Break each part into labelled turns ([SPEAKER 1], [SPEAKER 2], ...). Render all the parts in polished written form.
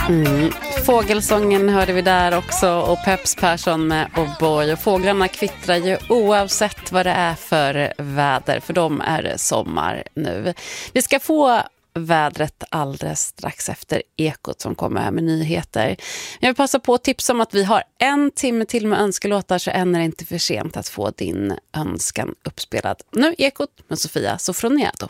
[SPEAKER 1] Fågelsången hörde vi där också och Peps Persson med O'boy. Och fåglarna kvittrar ju oavsett vad det är för väder, för de är sommar nu. Vi ska få vädret alldeles strax efter Ekot som kommer här med nyheter. Jag vill passa på att tipsa om att vi har 1 timme till med önskelåtar, så än är det inte för sent att få din önskan uppspelad. Nu Ekot med Sofia Sofroniado.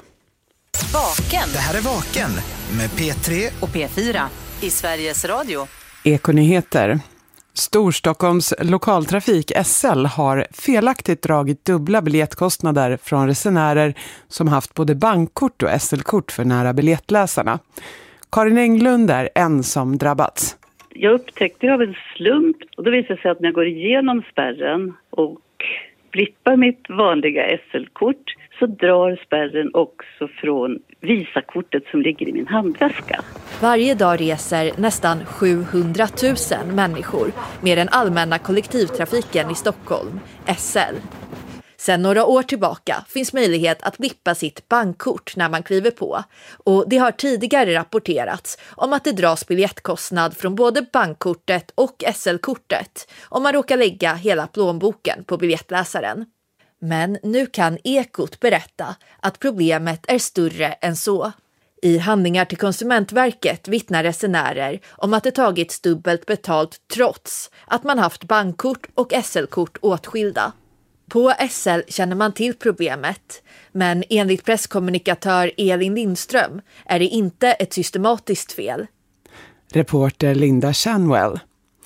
[SPEAKER 2] Vaken.
[SPEAKER 3] Det här är Vaken med P3
[SPEAKER 2] och P4 i Sveriges Radio.
[SPEAKER 4] Ekonyheter. Storstockholms lokaltrafik SL har felaktigt dragit dubbla biljettkostnader från resenärer som haft både bankkort och SL-kort för nära biljettläsarna. Karin Englund är en som drabbats.
[SPEAKER 5] Jag upptäckte av en slump, och då visade det sig att när jag går igenom spärren och blippar mitt vanliga SL-kort så drar spärren också från Visakortet som ligger i min handväska.
[SPEAKER 6] Varje dag reser nästan 700 000 människor med den allmänna kollektivtrafiken i Stockholm, SL. Sedan några år tillbaka finns möjlighet att blippa sitt bankkort när man kliver på, och det har tidigare rapporterats om att det dras biljettkostnad från både bankkortet och SL-kortet om man råkar lägga hela plånboken på biljettläsaren. Men nu kan Ekot berätta att problemet är större än så. I handlingar till Konsumentverket vittnar resenärer om att det tagits dubbelt betalt trots att man haft bankkort och SL-kort åtskilda. På SL känner man till problemet, men enligt presskommunikatör Elin Lindström är det inte ett systematiskt fel.
[SPEAKER 4] Reporter Linda Chanwell.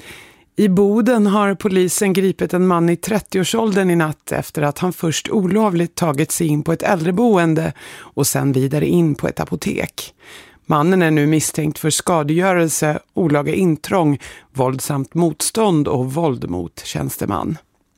[SPEAKER 4] I Boden har polisen gripit en man i 30-årsåldern i natt efter att han först olovligt tagit sig in på ett äldreboende och sen vidare in på ett apotek. Mannen är nu misstänkt för skadegörelse, olaga intrång, våldsamt motstånd och våld mot tjänsteman.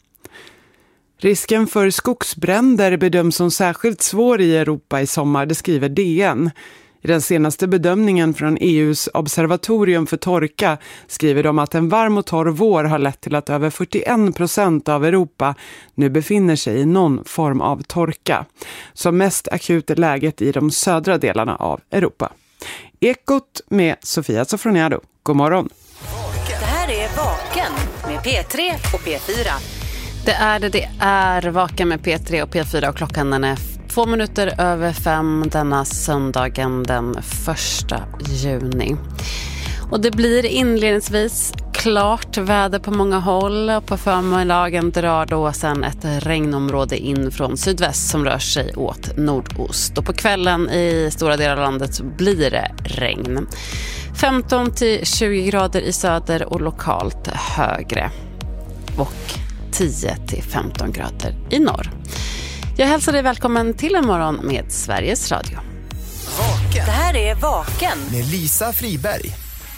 [SPEAKER 4] Risken för skogsbränder bedöms som särskilt svår i Europa i sommar, det skriver DN. I den senaste bedömningen från EUs observatorium för torka skriver de att en varm och torr vår har lett till att över 41% av Europa nu befinner sig i någon form av torka. Som mest akut är läget i de södra delarna av Europa. Ekot med Sofia Sofroniado. God morgon.
[SPEAKER 2] Det här är Vaken med P3 och P4.
[SPEAKER 1] Det är Vaken med P3 och P4 och klockan den är 2 minuter över 5 denna söndagen den 1 juni. Och det blir inledningsvis klart väder på många håll, och på förmiddagen drar då sen ett regnområde in från sydväst som rör sig åt nordost. Och på kvällen i stora delar av landet blir det regn. 15-20 grader i söder och lokalt högre. Och 10-15 grader i norr. Jag hälsar dig välkommen till en morgon med Sveriges Radio.
[SPEAKER 3] Vaken.
[SPEAKER 2] Det här är Vaken
[SPEAKER 3] med Lisa Friberg.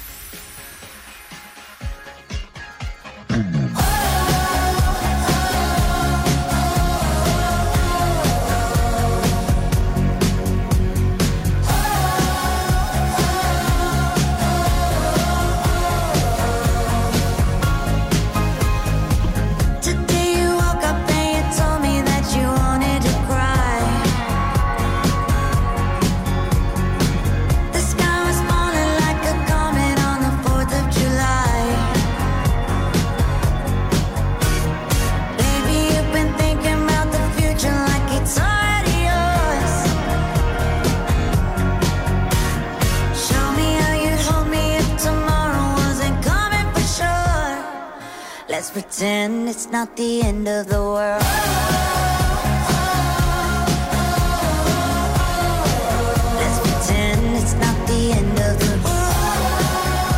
[SPEAKER 7] Let's pretend it's not the end of the world. Let's pretend it's not the end of the world.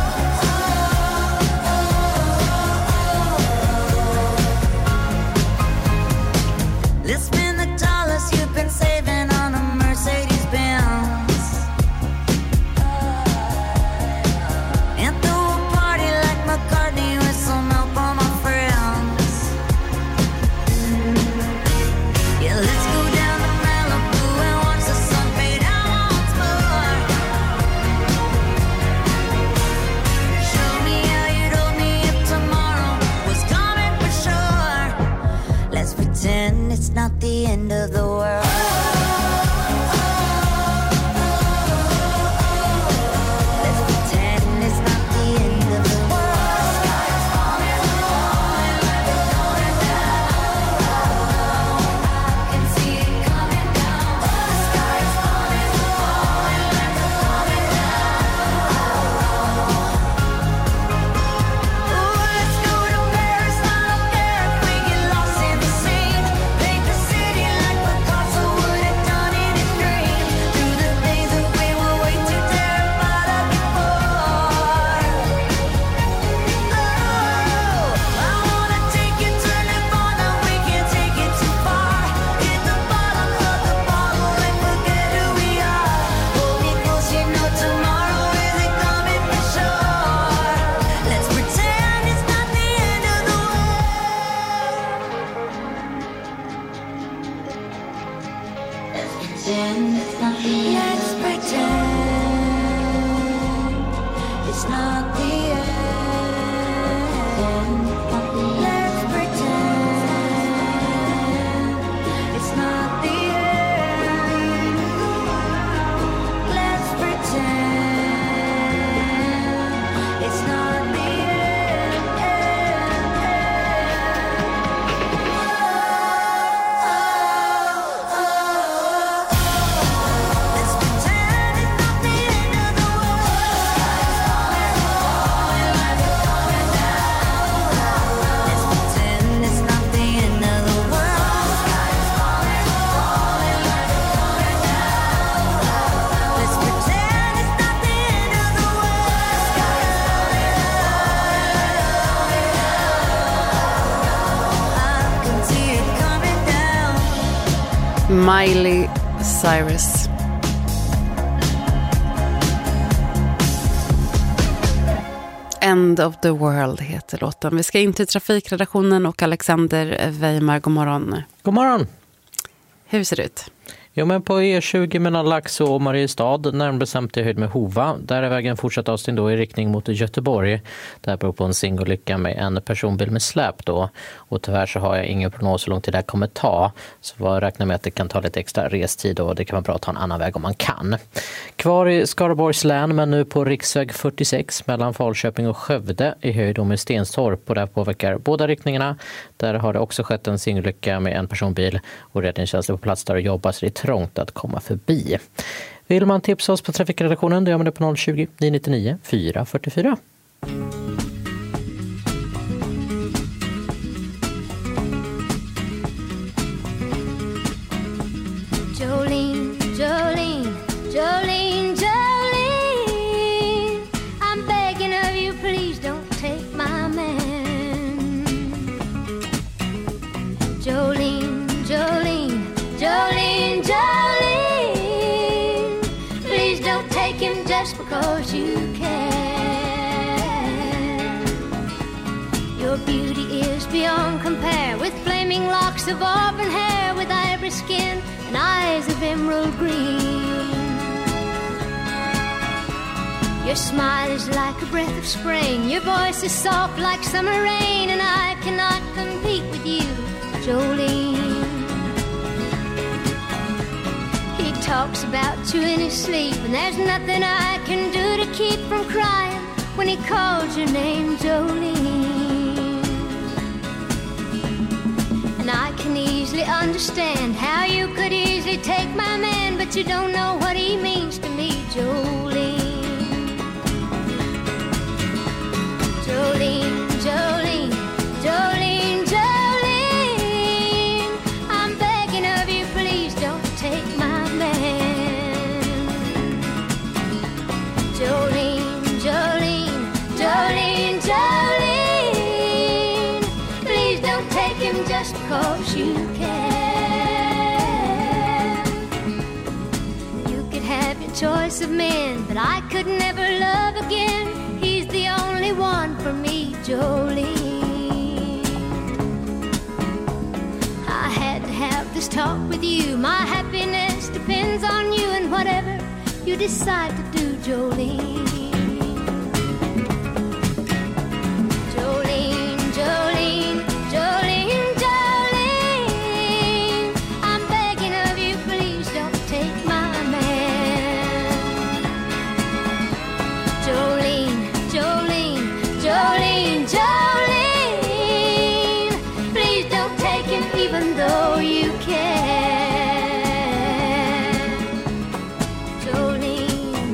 [SPEAKER 7] Let's spend the dollars you've been saving on a Mercedes-Benz and throw a party like McCartney with some help on my friends. not the end. Let's pretend it's not the end. Let's pretend it's not the end. Let's pretend it's not the end of the Let's pretend it's not the end of the world. Let's pretend it's not the end of the world. I can see it coming down.
[SPEAKER 1] Miley Cyrus. End of the World heter låten. Vi ska in till trafikredaktionen och Alexander Weimar. God morgon.
[SPEAKER 8] God morgon.
[SPEAKER 1] Hur ser det ut?
[SPEAKER 8] Jo, men på E20 mellan Laxå och Mariestad, närmare bestämt i höjd med Hova. Där är vägen fortsatt avstånd då i riktning mot Göteborg. Det här beror på en singolycka med en personbil med släp då. Och tyvärr så har jag ingen prognos hur lång tid det här kommer ta. Så jag räknar med att det kan ta lite extra restid och det kan vara bra att ta en annan väg om man kan. Kvar i Skaraborgs län, men nu på riksväg 46 mellan Falköping och Skövde i höjd med Stenstorp. Och där påverkar båda riktningarna. Där har det också skett en singolycka med en personbil och räddningstjänsten på plats där och jobbar, så det är trångt att komma förbi. Vill man tipsa oss på trafikredaktionen, då gör man det på 020 999 444.
[SPEAKER 9] Jolene, Jolene, Jolene, Jolene, I'm begging of you, please don't take my man. Jolene, Jolene, Jolene, Jolene, please don't take him just because you can. Your beauty is beyond compare, with flaming locks of auburn hair, with ivory skin and eyes of emerald green. Your smile is like a breath of spring, your voice is soft like summer rain, and I cannot compete with you, Jolene. He talks about you in his sleep, and there's nothing I can do to keep from crying when he calls your name, Jolene. And I can easily understand how you could easily take my man, but you don't know what he means to me, Jolene. Jolene, Jolene, Jolene, Jolene, I'm begging of you, please don't take my man. Jolene, Jolene, Jolene, Jolene, please don't take him just because you can. You could have your choice of men, but I could never love again. He's the only one for me, Jolene. I had to have this talk with you. My happiness depends on you, and whatever you decide to do, Jolene. Jolene, Jolene, Jolene, Jolene, I'm begging of you, please don't take my man. Jolene, Jolene, Jolene, Jolene, please don't take him even though you can. Jolene,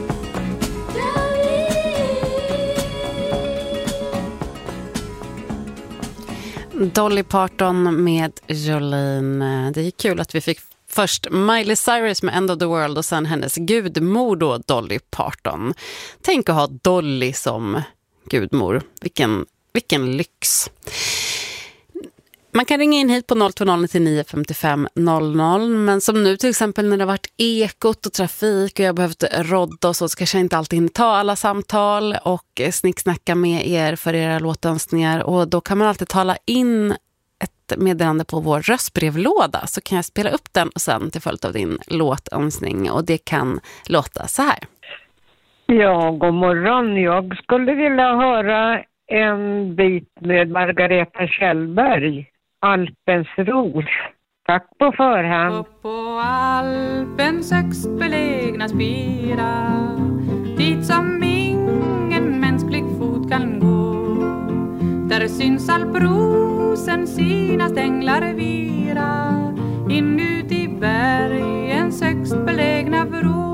[SPEAKER 9] Jolene.
[SPEAKER 1] Dolly Parton med Jolene. Det är kul att vi fick först Miley Cyrus med End of the World och sen hennes gudmor då, Dolly Parton. Tänk att ha Dolly som gudmor. Vilken lyx. Man kan ringa in hit på 020-99 55 00, men som nu till exempel när det har varit ekot och trafik och jag har behövt rodda och så ska jag inte alltid ta alla samtal och snicksnacka med er för era låtönskningar, och då kan man alltid tala in ett meddelande på vår röstbrevlåda, så kan jag spela upp den och sen till följd av din låtönskning, och det kan låta så här.
[SPEAKER 10] Ja, god morgon. Jag skulle vilja höra en bit med Margareta Kjellberg, Alpens ros. Tack på förhand.
[SPEAKER 11] Upp på Alpens högst belägna spira, dit som ingen mänsklig fot kan gå. Där syns alprosen sina stänglar vira, inuti bergens högst belägna vrå.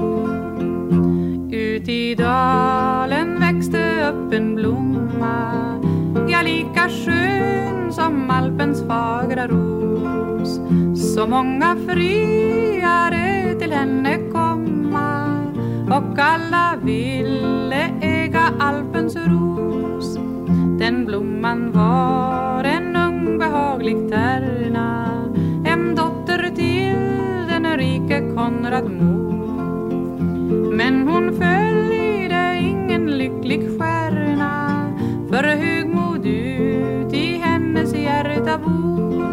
[SPEAKER 11] Ut i dalen växte upp en blomma, ja lika skön som Alpens fagra ros. Så många friare till henne komma, och alla ville äga Alpens ros. Den blomman var en ung behaglig tärna, en dotter till den rike Konrad Mo. Men hon följde ingen lycklig stjärna, för högmod ut i hennes hjärta bor.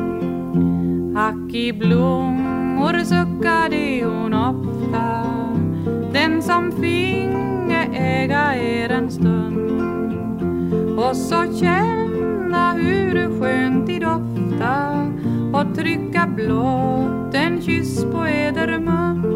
[SPEAKER 11] Ack i blommor suckade hon ofta, den som finge äga er en stund. Och så känna hur det skönt i dofta, och trycka blott en kyss på eder mun.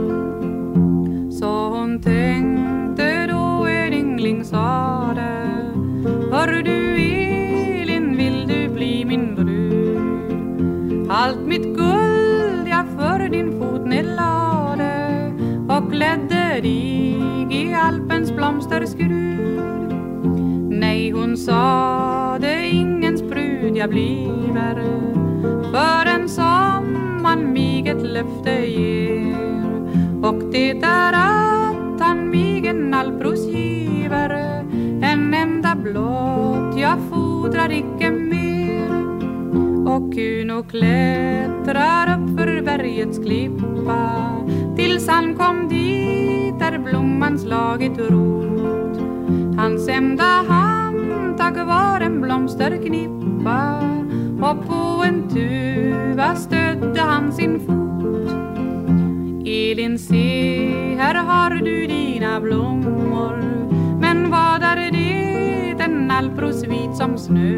[SPEAKER 11] Så hon tänkte då en yngling sade: hör du Elin, vill du bli min brud? Allt mitt guld jag för din fot nedlade, och ledde dig i Alpens blomsterskrud. Nej, hon sade, ingens brud jag bliver, förrän som man mig ett löfte ger. Och det är att han mig en alpros giver, en enda blott, jag fodrar icke mer. Och Kuno klättrar upp för bergets klippa, tills han kom dit där blomman slagit rot. Hans enda handtag var en blomsterknippa, och på en tuva stödde han sin fot. Elin, se, här har du dina blommor, men vad är det, en alpros vit som snö?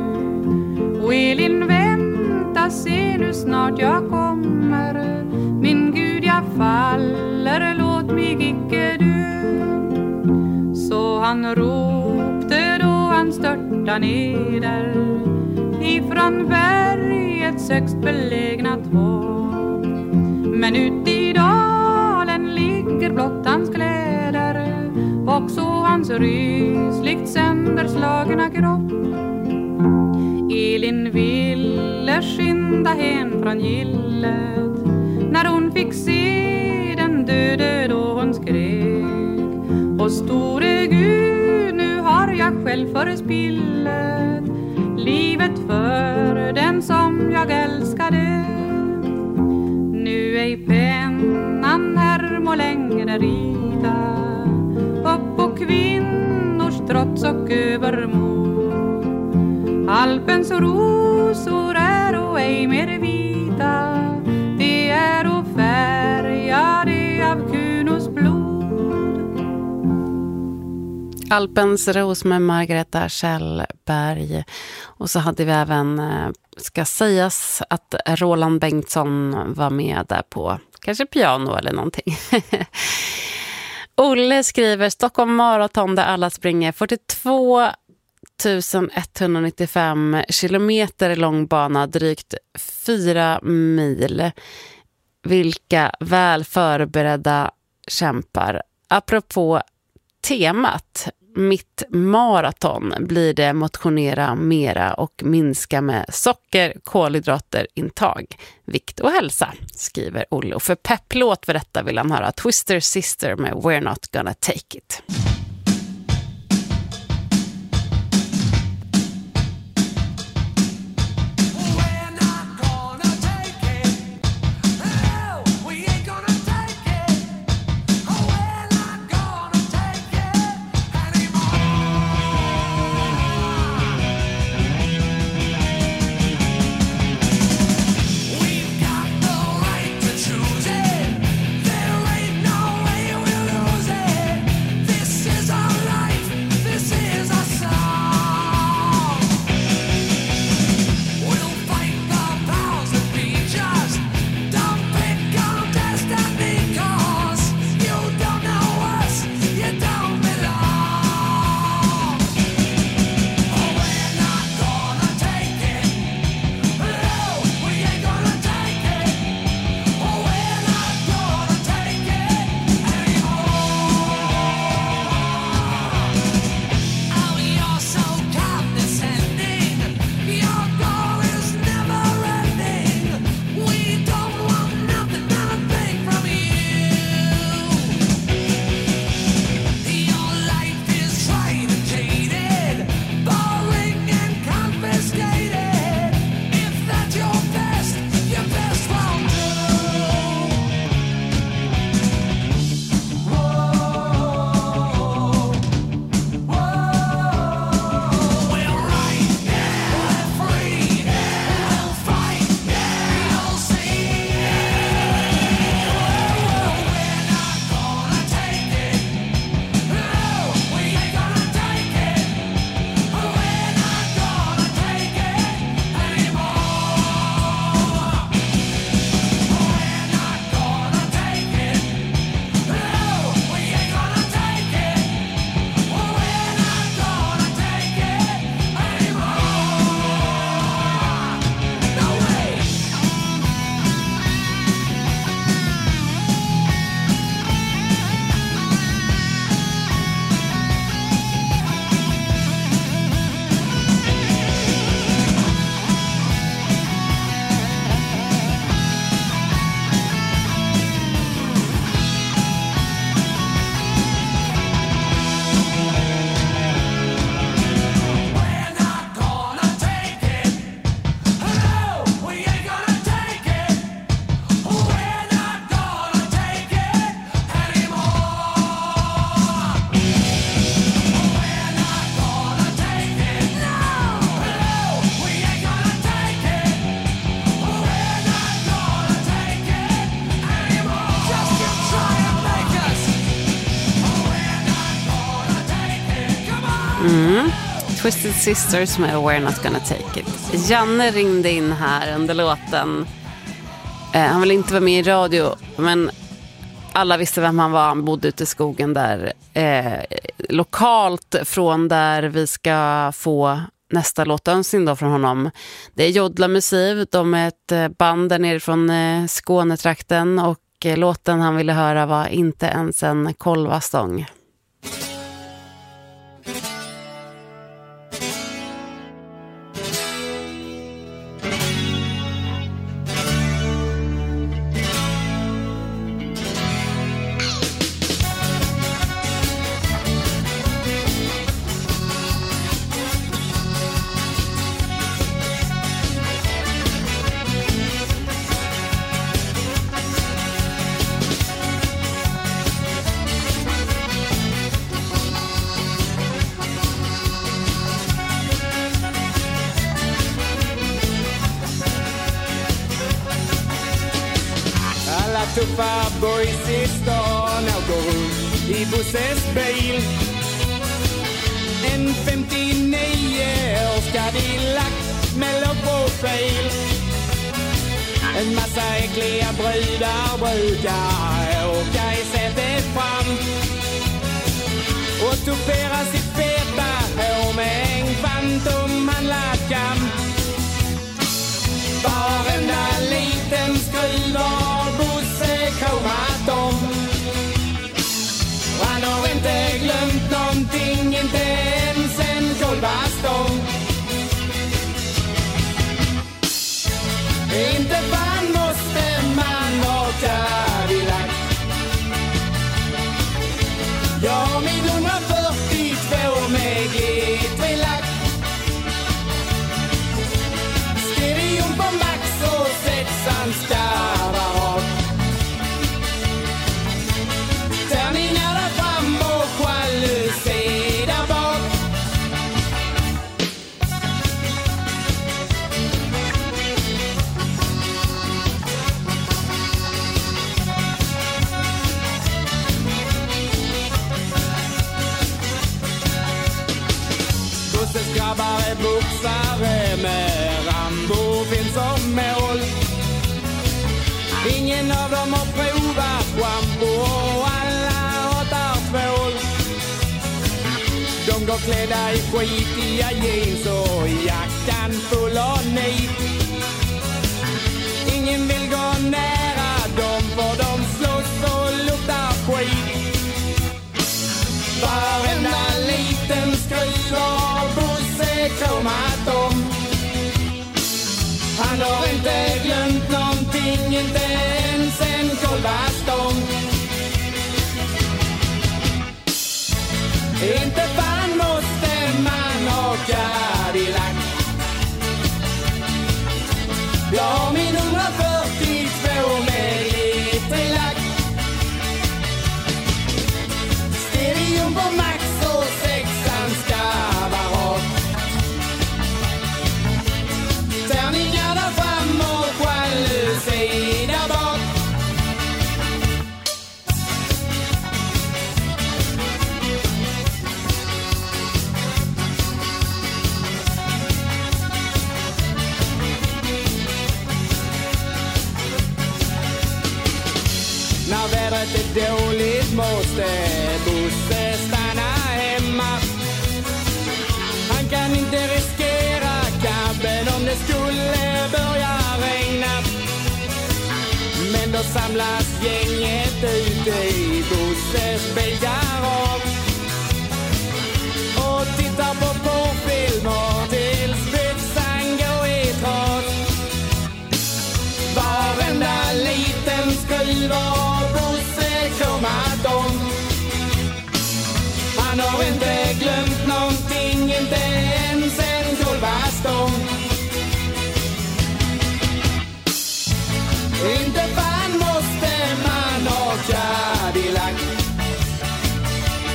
[SPEAKER 11] Och Elin, vänta, se nu snart jag kommer, min Gud jag faller, låt mig icke dö. Så han ropte då han störta neder, ifrån bergets högst belägna topp. Men ut i dalen ligger blott hans kläder, och så hans rysligt sönderslagna kropp. Elin ville skynda hen från gillet, när hon fick se den döde då hon skrek: och store Gud, nu har jag själv förspillet livet för den som jag älskade. Nu ej pennan här må längre rida upp på kvinnors trots och övermod. Alpens rosor är och ej mer vita, det är och färgade av Kunos blod.
[SPEAKER 1] Alpens ros med Margareta Kjellberg. Och så hade vi även, ska sägas att Roland Bengtsson var med där på kanske piano eller någonting. Olle skriver: Stockholm Marathon där alla springer 42 195 kilometer lång bana, drygt 4 mil. Vilka väl förberedda kämpar. Apropå temat mitt maraton blir det motionera mera och minska med socker, kolhydrater, intag, vikt och hälsa, skriver Olle. Och för pepplåt för detta vill han höra Twister Sister med We're Not Gonna Take It.
[SPEAKER 12] This
[SPEAKER 1] Twisted Sisters med We're Not Gonna Take It. Janne ringde in här under låten. Han ville inte vara med i radio, men alla visste vem han var. Han bodde ute i skogen där. Lokalt från där vi ska få nästa låtönskning då från honom. Det är Jodla Musiv. De är ett band där nere från Skånetrakten. Och låten han ville höra var Inte ens en kolvastång.
[SPEAKER 12] Tuffa boys i stan åker runt i Bosses bil. En 59-års Cadillac med lågprofil. En massa äckliga brudar brukar åka i sätet fram och tupera sitt feta hår med en kvantumhandlad kam. Varenda liten skruv har Bosse kromat om. Han har inte glömt någonting, inte ens en kolbastång. Inte fan måste man ha Cadillac. Jag har min 142 med glittrig-lack. Stereon på max och sexan skarvar. Tärningar där fram och jalusi där bak. Busses grabbar är boxare med Rambo finns som mål. Ingen av dem har provat shampoo och alla hatar tvål. De går klädda i skitiga jeans och jackan full av nit. Ingen vill gå nära dem för de slåss och luktar skit. Varenda liten skruv har Bosse kromat om. Han har inte glömt någonting, inte ens en kolbastång. Inte fan måste man ha Cadillac. Jag har min 142 med glittrig-lack. Stereon på max och sexan skarvar. Tärningar där fram och jalusi där bak. När vädret är dåligt måste Bosse stanna hemma. Han kan inte riskera kabben om det skulle börja regna. Men då samlas gänget ute i Bosses bilgarage och tittar på porrfilmer tills byxan går i tråd. Varenda liten skruv har Bosse kromat om. Han har inte glömt någonting, inte ens en kolbastång. Inte fan måste man ha Cadillac.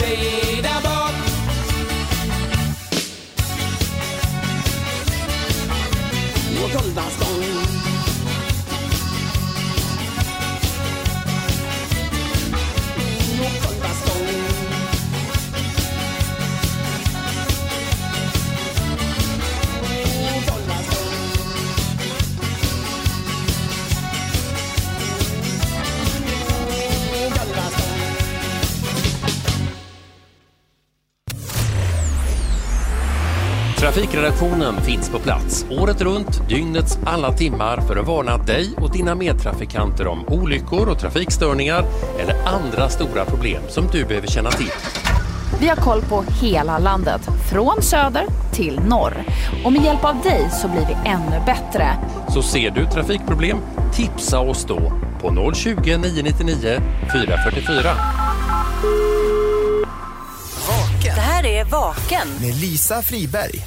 [SPEAKER 12] se där bak. Och kolla stång. Och kolla stång. Och kolla stång.
[SPEAKER 13] Trafikredaktionen finns på plats året runt, dygnets alla timmar för att varna dig och dina medtrafikanter om olyckor och trafikstörningar eller andra stora problem som du behöver känna till.
[SPEAKER 14] Vi har koll på hela landet, från söder till norr. Och med hjälp av dig så blir vi ännu bättre.
[SPEAKER 13] Så ser du trafikproblem, tipsa oss då på 020 999 444.
[SPEAKER 2] Det här är Vaken
[SPEAKER 3] med Lisa Friberg.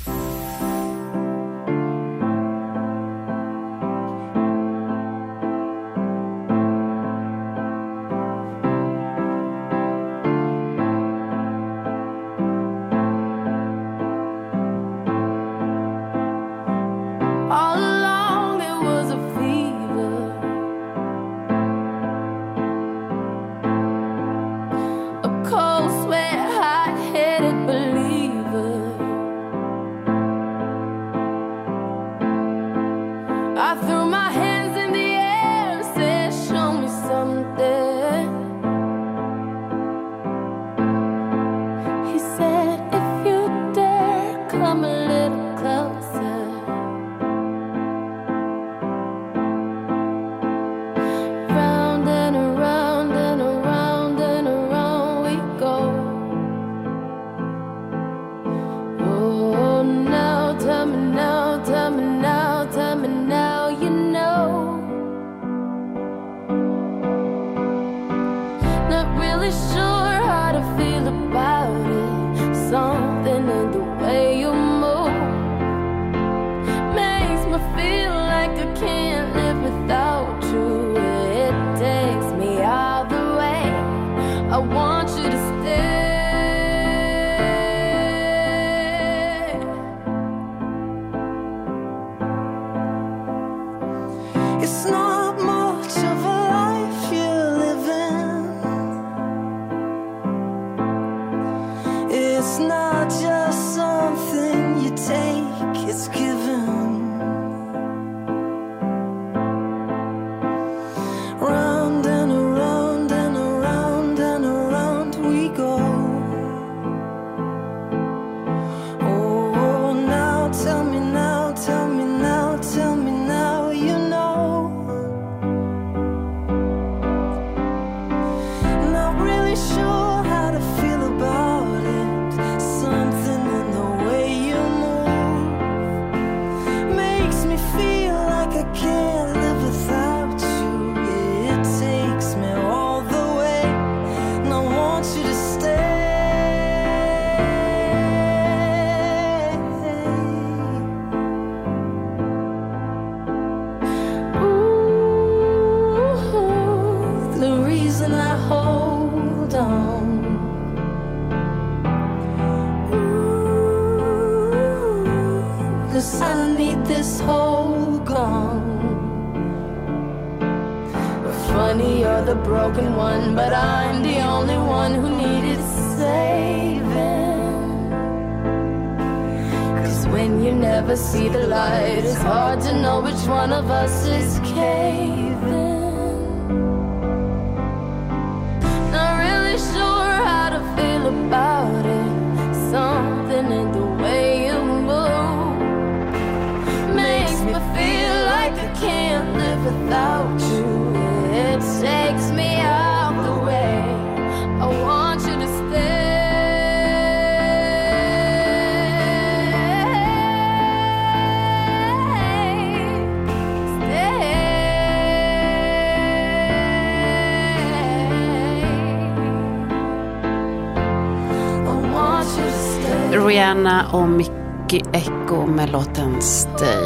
[SPEAKER 1] Rihanna och Mickey Echo med låten Stay.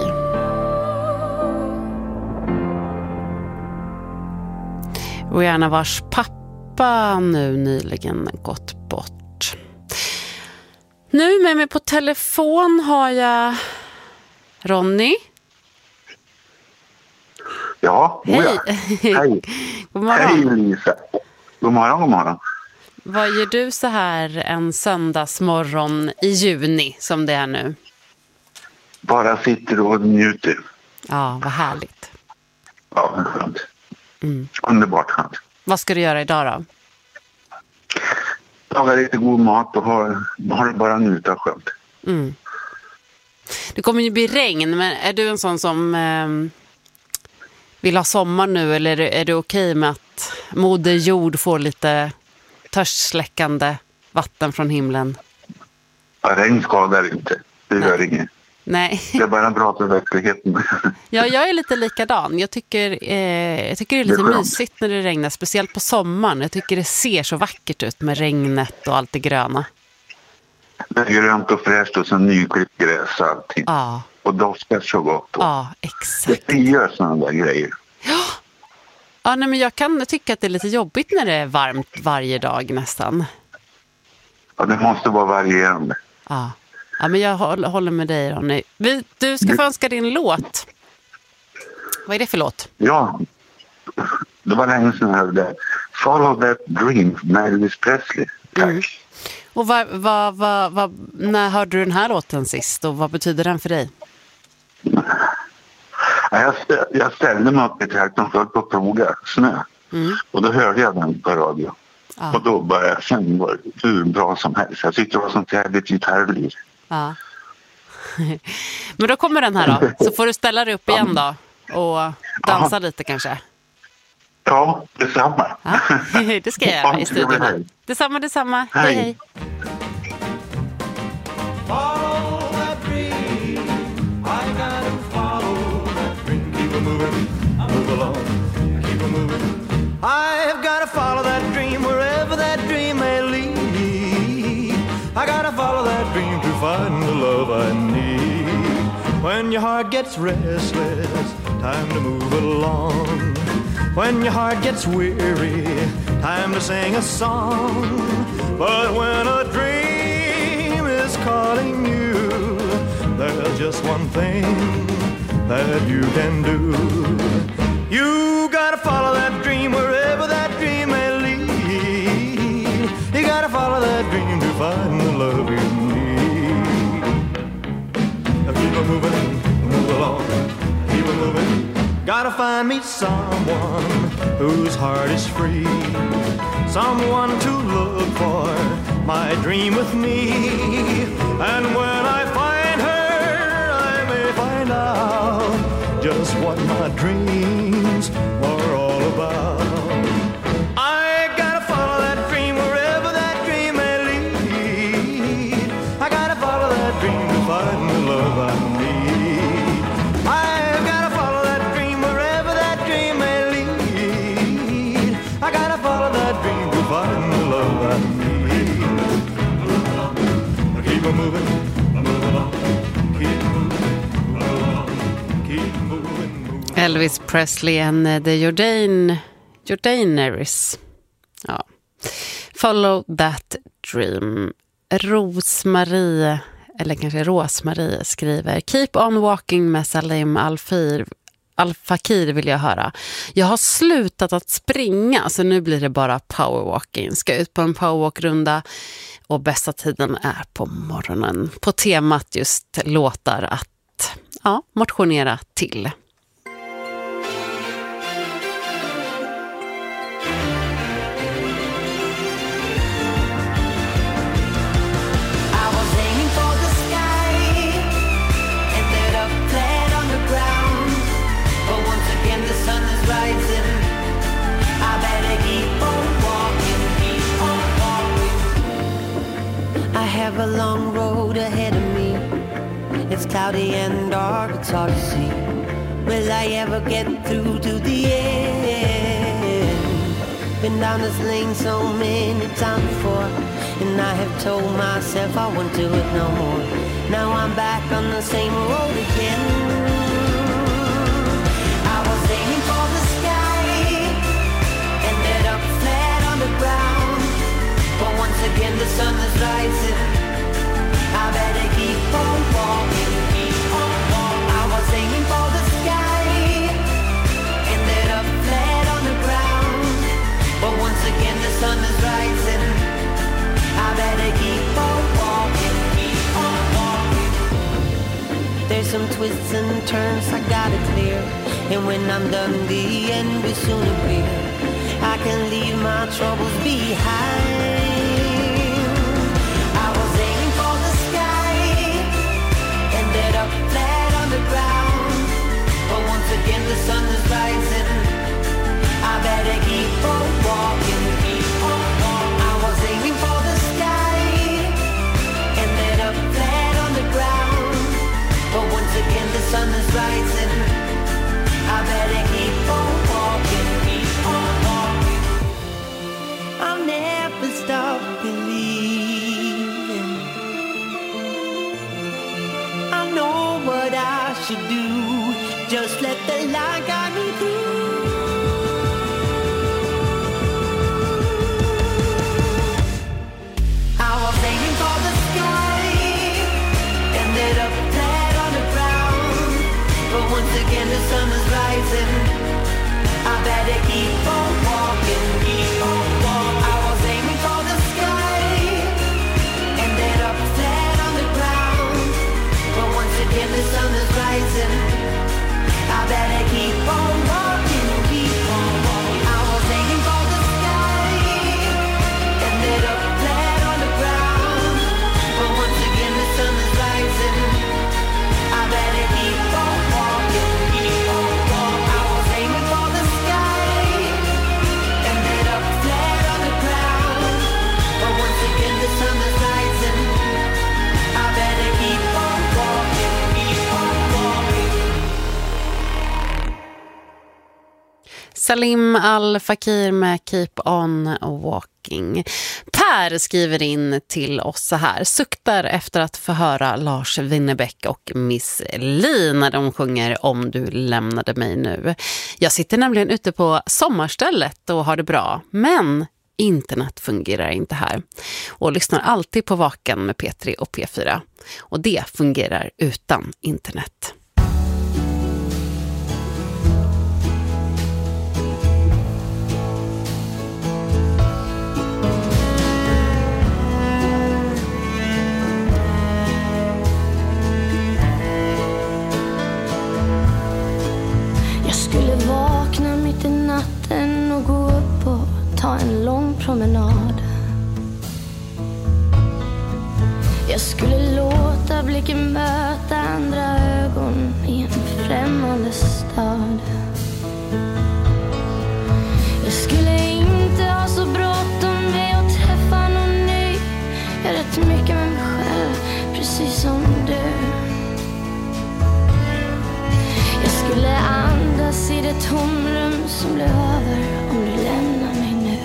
[SPEAKER 1] Rihanna vars pappa nu nyligen gått bort. Nu med mig på telefon har jag Ronny.
[SPEAKER 15] Ja,
[SPEAKER 1] hej.
[SPEAKER 15] Hej.
[SPEAKER 1] God morgon.
[SPEAKER 15] Hej Lisa. God morgon, god morgon.
[SPEAKER 1] Vad gör du så här en söndagsmorgon i juni som det är nu?
[SPEAKER 15] Bara sitter och njuter.
[SPEAKER 1] Ja, vad härligt.
[SPEAKER 15] Ja, skönt. Underbart skönt.
[SPEAKER 1] Vad ska du göra idag då?
[SPEAKER 15] Laga lite god mat och har bara njuta skönt.
[SPEAKER 1] Det kommer ju bli regn, men är du en sån som vill ha sommar nu, eller är det okej med att moder jord får lite törstsläckande vatten från himlen?
[SPEAKER 15] Ja, regn skadar inte. Det gör inget.
[SPEAKER 1] Nej.
[SPEAKER 15] Det är bara bra för verkligheten.
[SPEAKER 1] Ja, jag är lite likadan. Jag tycker det är lite mysigt när det regnar, speciellt på sommaren. Jag tycker det ser så vackert ut med regnet och allt det gröna.
[SPEAKER 15] Det är grönt och fräscht och så nyklippt gräs och allting.
[SPEAKER 1] Ja.
[SPEAKER 15] Och doftar så gott.
[SPEAKER 1] Ja, exakt.
[SPEAKER 15] Det gör sådana där grejer.
[SPEAKER 1] Ja, nej, men jag kan tycka att det är lite jobbigt när det är varmt varje dag nästan.
[SPEAKER 15] Ja, det måste vara varierande.
[SPEAKER 1] Ja. Ja, men jag håller med dig, Ronny. Du ska få önska din låt. Vad är det för låt?
[SPEAKER 15] Ja, det var länge sedan jag hörde Follow That Dream med Elvis Presley. Tack.
[SPEAKER 1] Och när hörde du den här låten sist och vad betyder den för dig?
[SPEAKER 15] Jag ställde mig upp i trakten för att ploga snö. Och då hörde jag den på radio. Och då började jag känna var hur bra som helst. Jag tyckte det var sånt härligt gitarrliv.
[SPEAKER 1] Ja. Men då kommer den här då. Så får du ställa dig upp igen då. Och dansa lite kanske.
[SPEAKER 15] Ja, detsamma.
[SPEAKER 1] Ja, det ska jag göra i studion. Detsamma. Hej, hej.
[SPEAKER 16] I've gotta follow that dream wherever that dream may lead. I gotta follow that dream to find the love I need. When your heart gets restless, time to move along. When your heart gets weary, time to sing a song. But when a dream is calling you, there's just one thing that you can do. You gotta follow that dream wherever that dream may lead. You gotta follow that dream to find the love you need. Now keep on moving, move along, keep on moving. Gotta find me someone whose heart is free, someone to look for my dream with me. And when I find her, I may find out just what my dreams are all about. I gotta follow that dream wherever that dream may lead. I gotta follow that dream to find the love I need. I've gotta follow that dream wherever that dream may lead. I gotta follow that dream to find the love I need. Keep on moving, move along, keep moving.
[SPEAKER 1] Elvis Presley and the Jordaneris. Ja. Follow that dream. Rosmarie, eller kanske Rosmarie, skriver: Keep on walking med Salim Al-Fakir vill jag höra. Jag har slutat att springa, så nu blir det bara powerwalking. Ska ut på en powerwalkrunda och bästa tiden är på morgonen. På temat just låtar att motionera till.
[SPEAKER 17] I have a long road ahead of me. It's cloudy and dark, it's hard to see. Will I ever get through to the end? Been down this lane so many times before, and I have told myself I won't do it no more. Now I'm back on the same road again. I was aiming for the sky, ended up flat on the ground. But once again the sun is rising, some twists and turns, I got it clear. And when I'm done, the end will soon appear. I can leave my troubles behind. I was aiming for the sky, ended up flat on the ground. But once again the sun is rising, I better keep on walking, keep on walking. I was aiming for the sky, ended up flat on the ground. But once again the sun is rising, I better keep on walking, keep on walking. I'll never stop believing. I know what I should do. Just let the light guide me through. I was aiming for the sky, ended up flat on the ground. But once again the sun is rising, I better keep on walking, keep on walking. I was aiming for the sky, ended up flat on the ground. But once again the sun is rising, I better keep on walking, keep on walking. I was aiming for the sky, ended up flat on the ground. But once again the sun is rising, I better keep on walking, keep on walking. I was aiming for the sky, ended up flat on the ground. But once again the sun is rising, I better keep on walking, keep on walking.
[SPEAKER 1] Salim Al-Fakir med Keep On Walking. Per skriver in till oss så här: suktar efter att få höra Lars Winnerbäck och Miss Li när de sjunger Om du lämnade mig nu. Jag sitter nämligen ute på sommarstället och har det bra, men internet fungerar inte här. Och lyssnar alltid på Vaken med P3 och P4. Och det fungerar utan internet.
[SPEAKER 9] Jag skulle vakna mitt i natten och gå upp och ta en lång promenad. Jag skulle låta blicken möta andra ögon i en främmande stad. Jag skulle inte ha så bråttom med att träffa någon ny. Jag är rätt mycket med mig själv, precis som du. Jag skulle andas i det tomrum som blev över om du lämnar mig nu.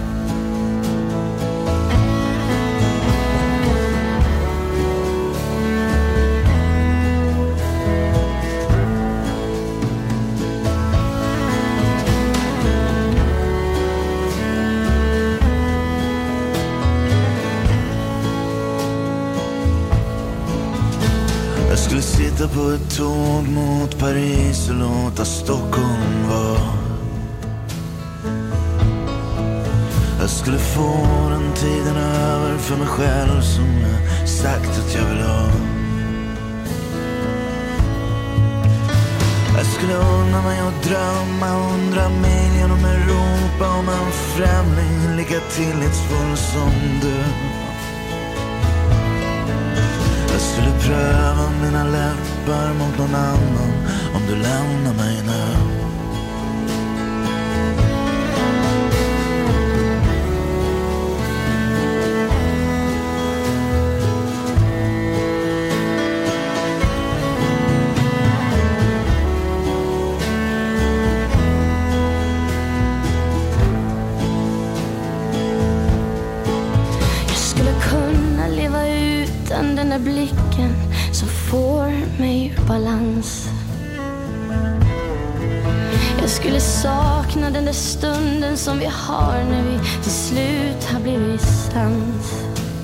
[SPEAKER 18] Jag skulle sitta på ett tåg mot Paris och låta Stockholm vara. Jag skulle få den tiden över för mig själv som jag sagt att jag vill ha. Jag skulle unna mig att drömma 100 mil genom Europa om en främling lika tillitsfull som du. Jag skulle pröva mina läppar mot någon annan om du lämnar mig nu.
[SPEAKER 9] Jag skulle kunna leva utan den där blicken som får mig ur balans. Jag skulle sakna den där stunden som vi har när vi till slut har blivit sams.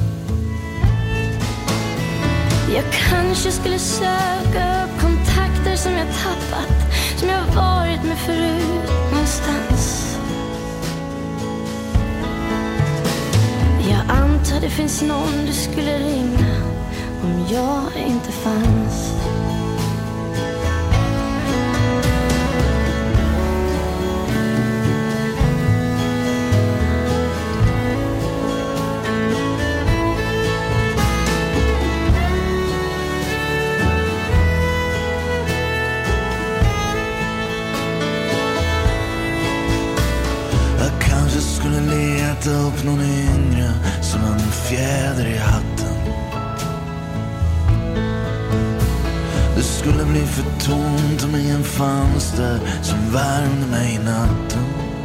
[SPEAKER 9] Jag kanske skulle söka upp kontakter som jag tappat, som jag varit med förut någonstans. Jag antar det finns någon du skulle ringa om jag inte fanns.
[SPEAKER 18] fjäder i hatten. Det skulle bli för tomt om ingen fanns där som värmde mig i natten.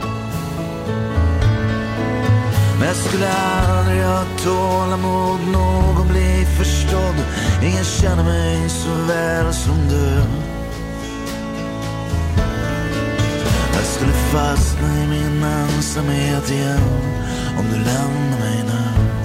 [SPEAKER 18] Men jag skulle aldrig ha tålamod nog att bli förstådd. Ingen känner mig så väl som du. Jag skulle fastna i min ensamhet igen om du lämnar mig nu.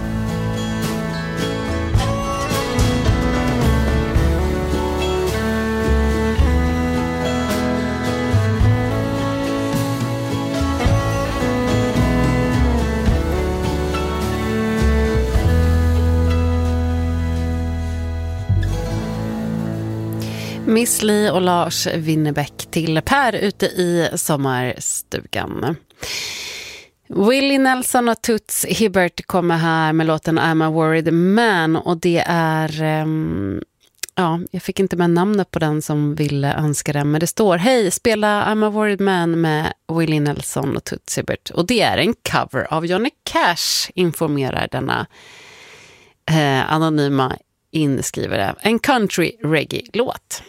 [SPEAKER 1] Miss Li och Lars Winnerbäck till Per ute i sommarstugan. Willie Nelson och Toots Hibbert kommer här med låten I'm a Worried Man, och det är jag fick inte med namnet på den som ville önska den, men det står: hej, spela I'm a Worried Man med Willie Nelson och Toots Hibbert, och det är en cover av Johnny Cash, informerar denna anonyma inskrivare. En country reggae-låt.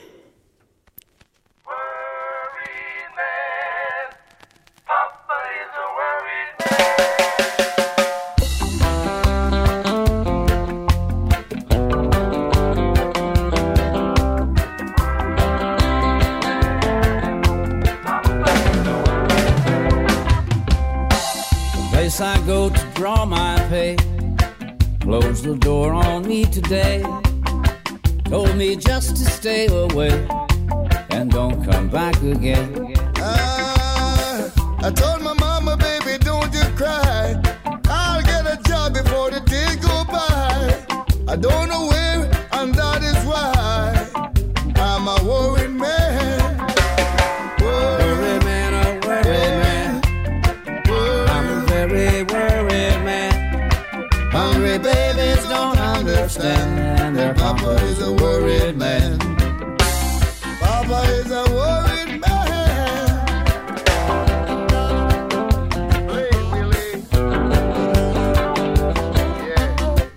[SPEAKER 19] Place I go to draw my pay, closed the door on me today. Told me just to stay away and don't come back again.
[SPEAKER 20] I told my mama, baby, don't you cry. I'll get a job before the day go by. I don't know where, and that is why I'm a worried man.
[SPEAKER 19] Worried man, a worried man. I'm a very worried man. Hungry babies don't understand. Their papa is a worried man.
[SPEAKER 20] Papa is a worried man. Hey, Willie. Yeah.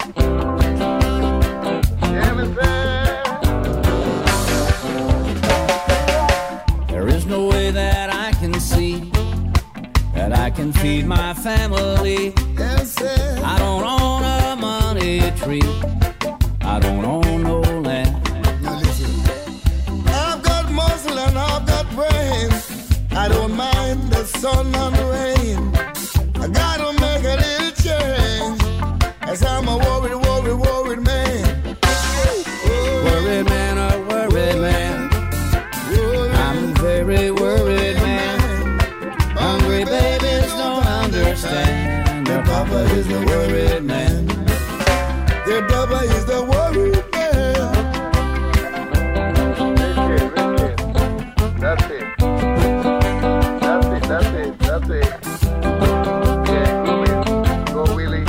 [SPEAKER 19] There is no way that I can see that I can feed my family.
[SPEAKER 20] Yes, sir.
[SPEAKER 19] I don't own a money tree. I don't own no land.
[SPEAKER 20] Now listen. I've got muscle and I've got brain. I don't mind the sun and the rain. I gotta make a little change, as I'm a worried man.
[SPEAKER 19] Worried man, a worried man. I'm a very worried man. Hungry babies don't understand. Their papa is a worried man.
[SPEAKER 20] Their papa is the worried man. That's it. That's it. That's it. That's it. Yeah, go Willie.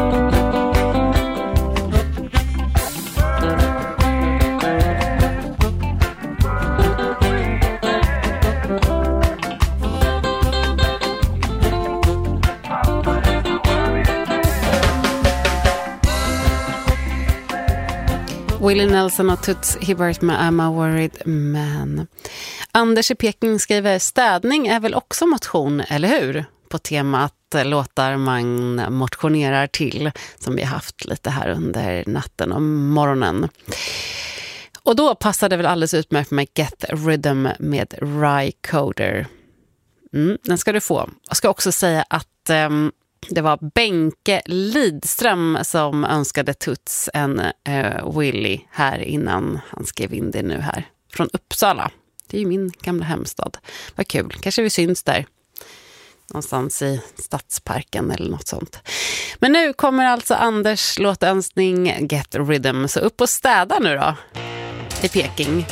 [SPEAKER 1] Willie Nelson och Toots Hibbert med I'm a Worried Man. Anders i Peking skriver: städning är väl också motion, eller hur? På temat låtar man motionerar till, som vi har haft lite här under natten och morgonen. Och då passade det väl alldeles utmärkt med Get Rhythm med Ry Coder. Den ska du få. Jag ska också säga att det var Benke Lidström som önskade Toots en Willie här innan han skrev in det nu här. Från Uppsala. Det är ju min gamla hemstad. Vad kul. Kanske vi syns där. Någonstans i Stadsparken eller något sånt. Men nu kommer alltså Anders låtönskning Get Rhythm. Så upp och städa nu då. I Peking.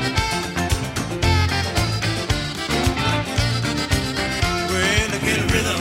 [SPEAKER 18] Well, get a rhythm.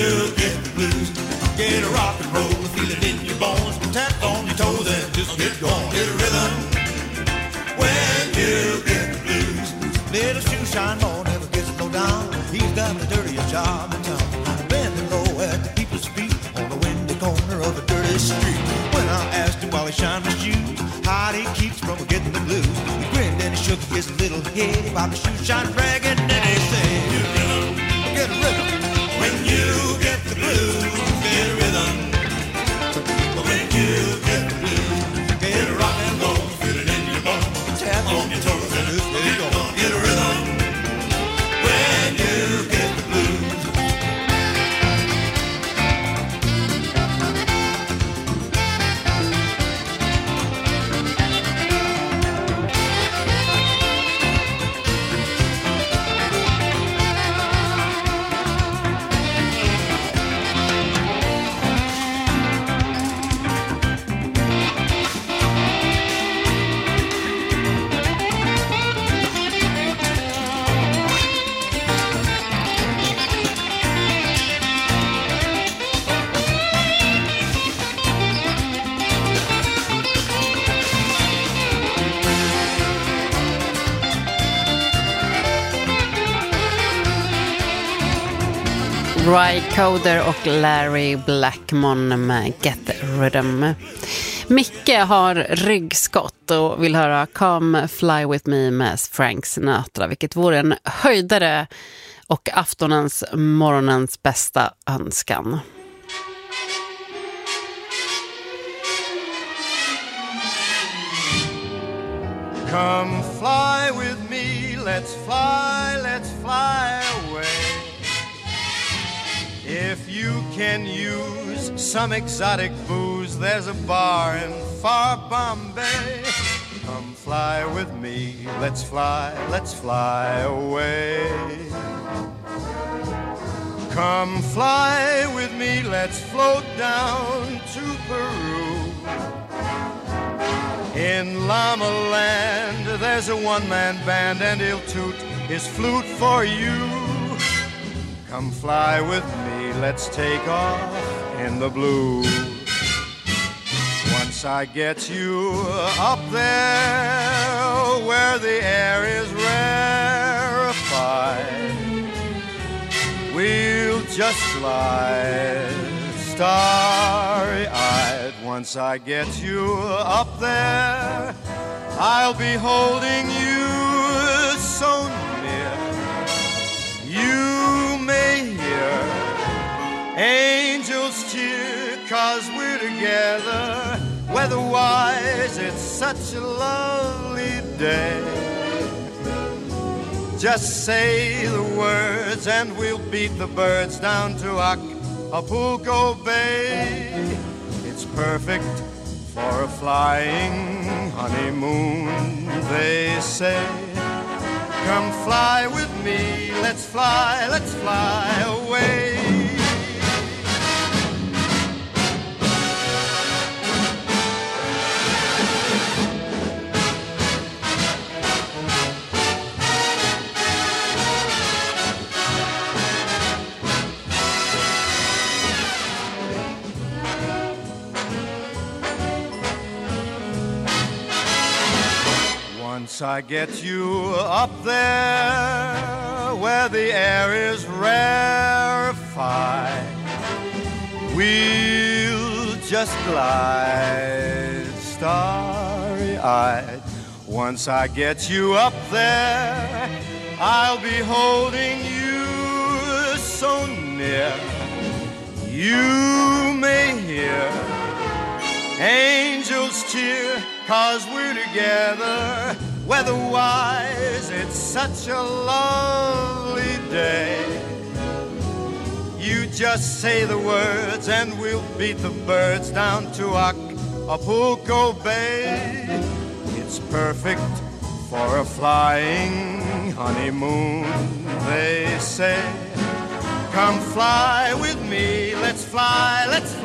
[SPEAKER 16] get the blues, get a rock and roll, feel it in your bones, tap on your toes and just get going. Get a rhythm when you get the blues. Little shoe shine boy never gets low down. He's got the dirtiest job in town, bending low at the people's feet on the windy corner of a dirty street. When I asked him while he shined his shoes how he keeps from getting the blues, he grinned and he shook his little head about the shoe shine rag, and then he said, get a rhythm when you get the blues. Get a rhythm when you get the blues. Get a rock and roll, feel it in your bones, tap on your toes and just let it go. Get a rhythm when you get the blues.
[SPEAKER 1] Ry Cooder och Larry Blackmon med Get Rhythm. Micke har ryggskott och vill höra Come Fly With Me med Frank Sinatra, vilket vore en höjdare och aftonens morgonens bästa önskan.
[SPEAKER 16] Come fly with me, let's fly away. If you can use some exotic booze, there's a bar in far Bombay. Come fly with me, let's fly away. Come fly with me, let's float down to Peru. In Llama Land, there's a one-man band and he'll toot his flute for you. Come fly with me, let's take off in the blue. Once I get you up there where the air is rarefied, we'll just glide starry-eyed. Once I get you up there, I'll be holding you so near. You may hear angels cheer, 'cause we're together. Weather-wise, it's such a lovely day. Just say the words and we'll beat the birds down to Acapulco Bay. It's perfect for a flying honeymoon, they say. Come fly with me, let's fly away. Once I get you up there where the air is rarefied, we'll just glide starry-eyed. Once I get you up there, I'll be holding you so near. You may hear angels cheer, 'cause we're together. Weather-wise, it's such a lovely day. You just say the words and we'll beat the birds down to Acapulco Bay. It's perfect for a flying honeymoon, they say. Come fly with me, let's fly.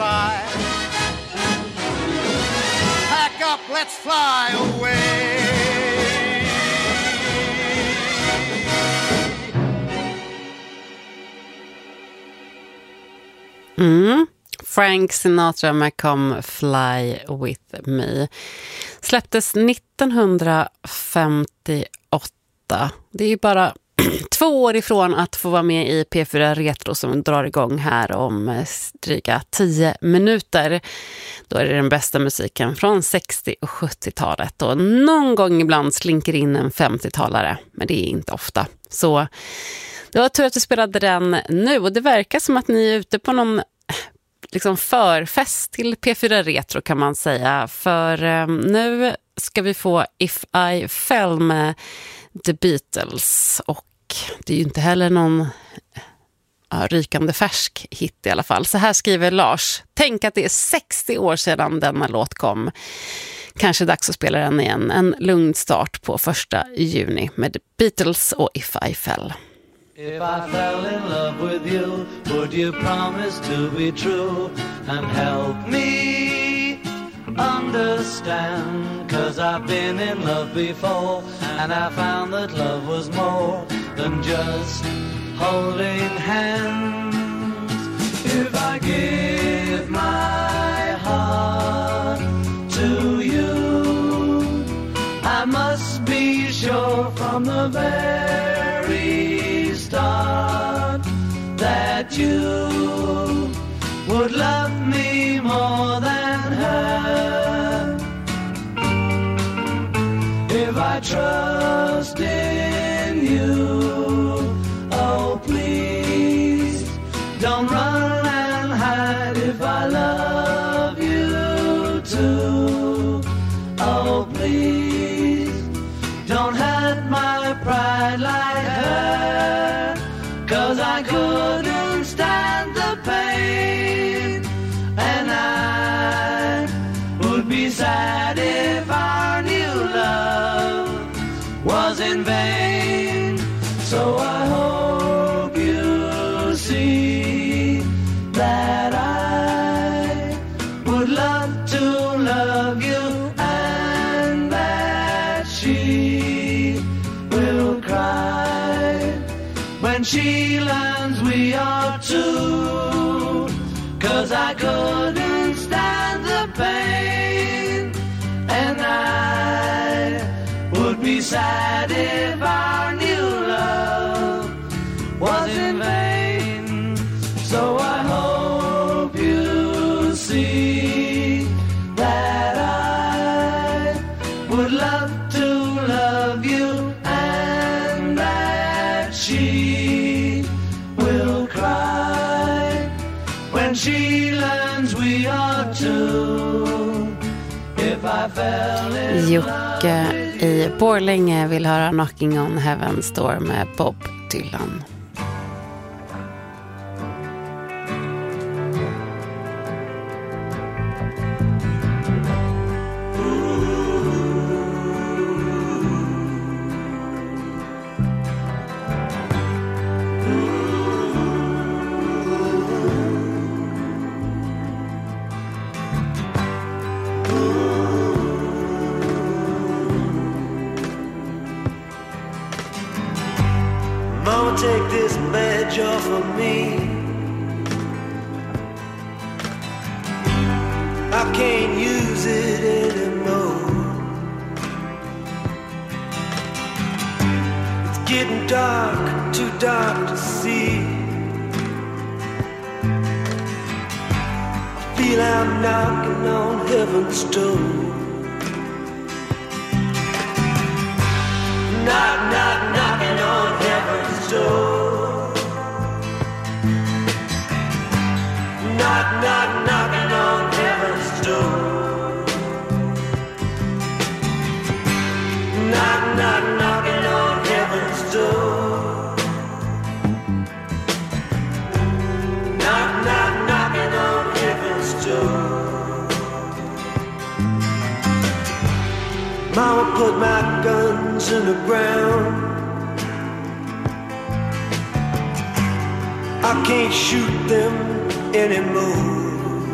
[SPEAKER 16] Pack up, let's fly away.
[SPEAKER 1] Frank Sinatra med Come Fly With Me. Släpptes 1958. Det är ju bara 2 år ifrån att få vara med i P4 Retro som drar igång här om dryga 10 minuter. Då är det den bästa musiken från 60- och 70-talet. Och någon gång ibland slinker in en 50-talare, men det är inte ofta. Så det var tur att du spelade den nu, och det verkar som att ni är ute på någon liksom förfest till P4 Retro kan man säga. För nu ska vi få If I Fell med The Beatles, och det är ju inte heller någon rykande färsk hit i alla fall. Så här skriver Lars: tänk att det är 60 år sedan denna låt kom. Kanske dags att spela den igen. En lugn start på 1 juni med The Beatles och If I Fell.
[SPEAKER 18] If I fell in love with you, would you promise to be true and help me understand? 'Cause I've been in love before and I found that love was more than just holding hands. If I give my heart to you, I must be sure from the very start that you would love me more than her. If I trust in you, oh please don't run and hide. If I love you too, oh please don't hurt my pride like her. 'Cause I couldn't stand the pain, and I would be sad if our new love was in vain. So I hope you see that I would love to love you, and that she will cry when she learns we are two. 'Cause I couldn't stand the pain, and I would be sad if our new love was in vain. So I hope you see that I would love to love you, and that she will cry when she learns we are two. If I fell in
[SPEAKER 1] Jocke i Borlänge vill höra Knocking on Heaven's Door med Bob Dylan.
[SPEAKER 18] Mama, take this badge off of me. I can't use it anymore. It's getting dark, too dark to see. I feel I'm knocking on heaven's door. Knock, knock, knocking on heaven's door. Knock, knock, knocking on heaven's door. Knock, knock, knocking on heaven's door. Knock, knock, knocking on heaven's door. Mama put my guns in the ground. I can't shoot them anymore.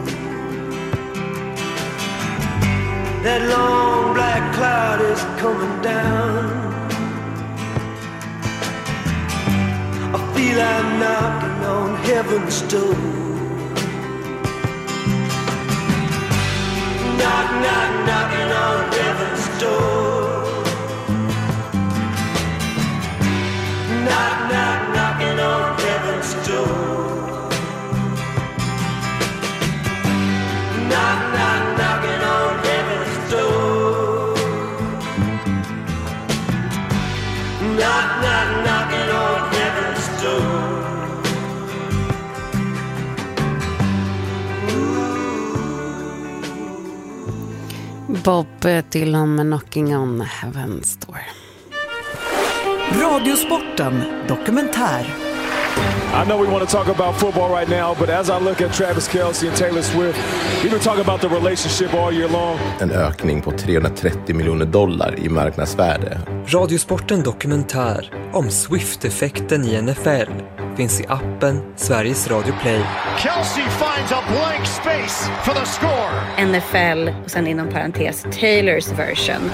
[SPEAKER 18] That long black cloud is coming down. I feel I'm knocking on heaven's door. Knock, knock, knocking on heaven's door. Knock, knock, knocking on heaven's door. Knock, knock, knocking on heaven's door. Knock, knock, knocking on heaven's door.
[SPEAKER 1] Bob Dylan med Knocking on Heaven's Door.
[SPEAKER 21] Radiosporten dokumentär.
[SPEAKER 22] I know we want to talk about football right now, but as I look at Travis Kelce and Taylor Swift, we've been talking about the relationship all year long.
[SPEAKER 23] En ökning på $330 miljoner i marknadsvärde.
[SPEAKER 24] Radiosporten dokumentär om Swift-effekten i NFL finns i appen Sveriges Radio Play.
[SPEAKER 25] Kelce finds a blank space for the score.
[SPEAKER 26] NFL och sen inom parentes Taylors version.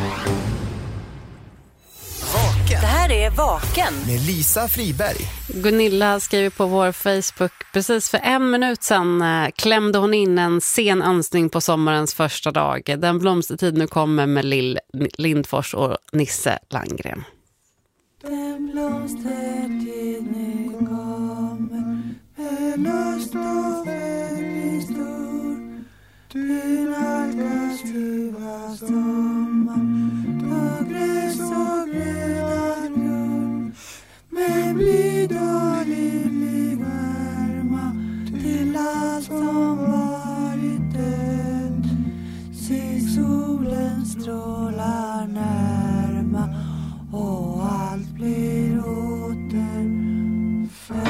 [SPEAKER 2] Det här är Vaken
[SPEAKER 3] med Lisa Friberg.
[SPEAKER 1] Gunilla skriver på vår Facebook precis för 1 minut sedan klämde hon in en sen önskning på sommarens första dag. Den blomstertid nu kommer med Lill Lindfors och Nisse Landgren.
[SPEAKER 27] Den blomstertid nu kommer med lust och väldigt stor. Du nalkas ljuva sommar då gräs och gröna grund med blid och livlig värma till allt som varit dött. Se solen strålar närma och allt blir återfött.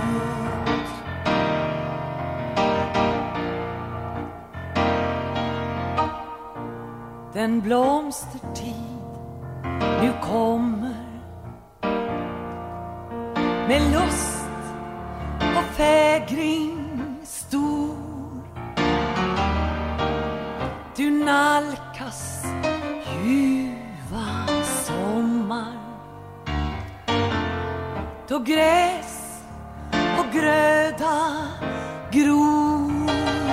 [SPEAKER 27] Den blomstertid nu kommer med lust och fägring stor. Du nalkas ljuva sommar då gräs och gröda gror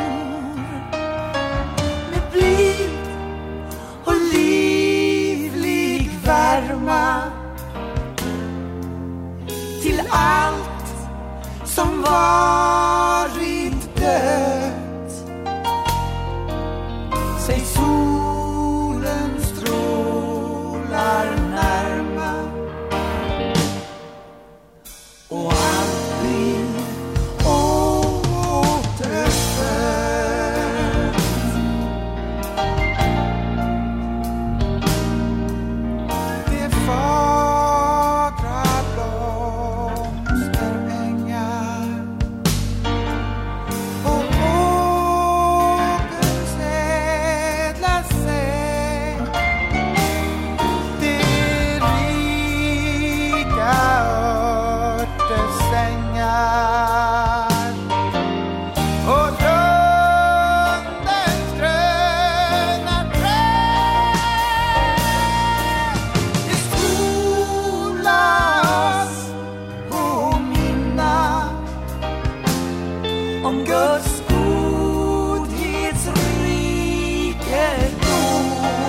[SPEAKER 27] med blid och livlig värma till allt som varit dött. Säg solen strålar närma och allt blir återfött. Det fagra blomsterängar och åkern sädlar sig. Det rika örtesängar och lundens gröna träd. Det skolas påminna om Guds godhetsrikedom.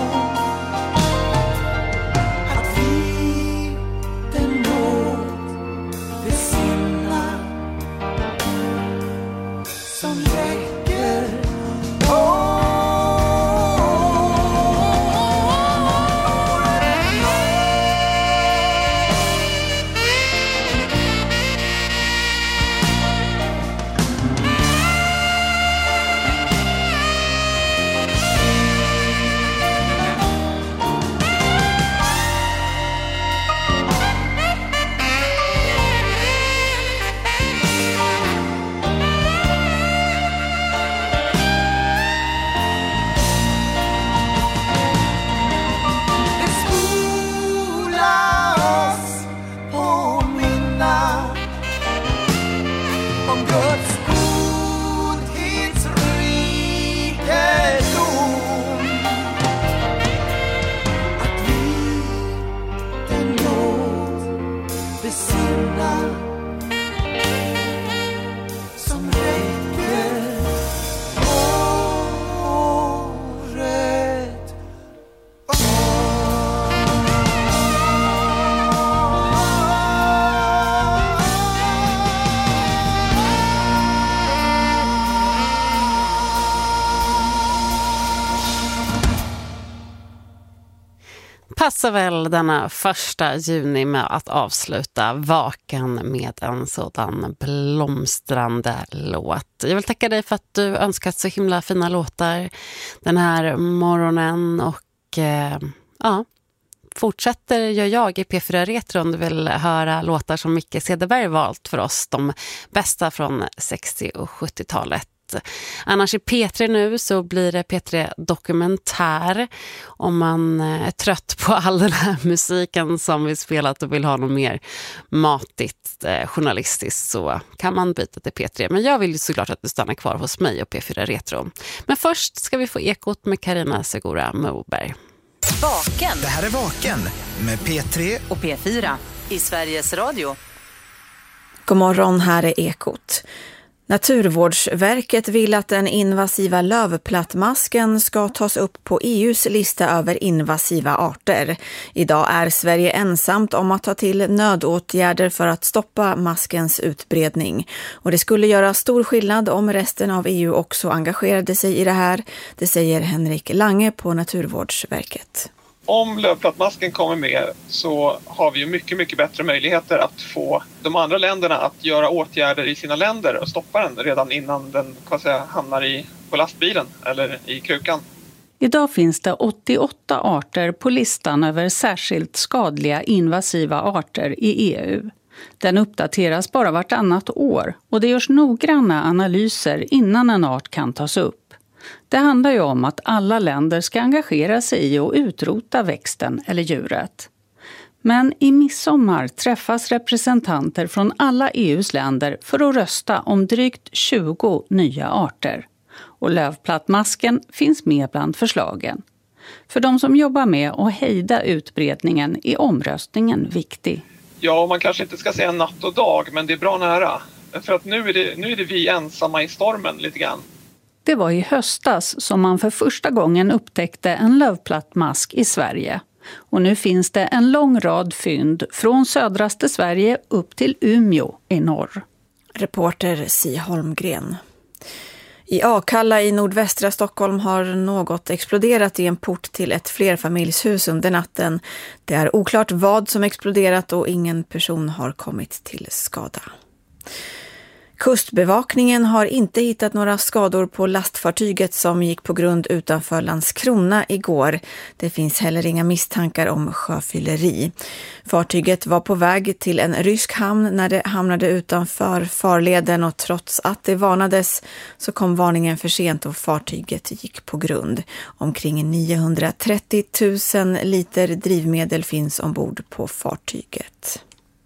[SPEAKER 27] Att vi den nåd besinna som räcker
[SPEAKER 1] passar väl denna 1 juni med att avsluta vaken med en sådan blomstrande låt. Jag vill tacka dig för att du önskat så himla fina låtar den här morgonen och fortsätter gör jag i P4 Retro om du vill höra låtar som Micke Cederberg valt för oss, de bästa från 60- och 70-talet. Annars i P3 nu så blir det P3 Dokumentär. Om man är trött på all den här musiken som vi spelat och vill ha något mer matigt journalistiskt så kan man byta till P3. Men jag vill ju såklart att du stannar kvar hos mig och P4 Retro. Men först ska vi få ekot med Carina Segura Moberg.
[SPEAKER 2] Vaken.
[SPEAKER 3] Det här är Vaken med P3
[SPEAKER 2] och P4 i Sveriges Radio.
[SPEAKER 4] God morgon, här är ekot. Naturvårdsverket vill att den invasiva lövplattmasken ska tas upp på EUs lista över invasiva arter. Idag är Sverige ensamt om att ta till nödåtgärder för att stoppa maskens utbredning. Och det skulle göra stor skillnad om resten av EU också engagerade sig i det här. Det säger Henrik Lange på Naturvårdsverket.
[SPEAKER 5] Om lövplattmasken kommer med så har vi ju mycket, mycket bättre möjligheter att få de andra länderna att göra åtgärder i sina länder och stoppa den redan innan den hamnar på lastbilen eller i krukan.
[SPEAKER 6] Idag finns det 88 arter på listan över särskilt skadliga invasiva arter i EU. Den uppdateras bara vartannat år och det görs noggranna analyser innan en art kan tas upp. Det handlar ju om att alla länder ska engagera sig i och utrota växten eller djuret. Men i midsommar träffas representanter från alla EUs länder för att rösta om drygt 20 nya arter. Och lövplattmasken finns med bland förslagen. För de som jobbar med att hejda utbredningen är omröstningen viktig.
[SPEAKER 5] Ja, man kanske inte ska säga natt och dag, men det är bra nära. För att nu är det vi ensamma i stormen lite grann.
[SPEAKER 6] Det var i höstas som man för första gången upptäckte en lövplattmask i Sverige. Och nu finns det en lång rad fynd från södraste Sverige upp till Umeå i norr.
[SPEAKER 4] Reporter Si Holmgren. I Akalla i nordvästra Stockholm har något exploderat i en port till ett flerfamiljshus under natten. Det är oklart vad som exploderat och ingen person har kommit till skada. Kustbevakningen har inte hittat några skador på lastfartyget som gick på grund utanför Landskrona igår. Det finns heller inga misstankar om sjöfylleri. Fartyget var på väg till en rysk hamn när det hamnade utanför farleden och trots att det varnades så kom varningen för sent och fartyget gick på grund. Omkring 930 000 liter drivmedel finns ombord på fartyget.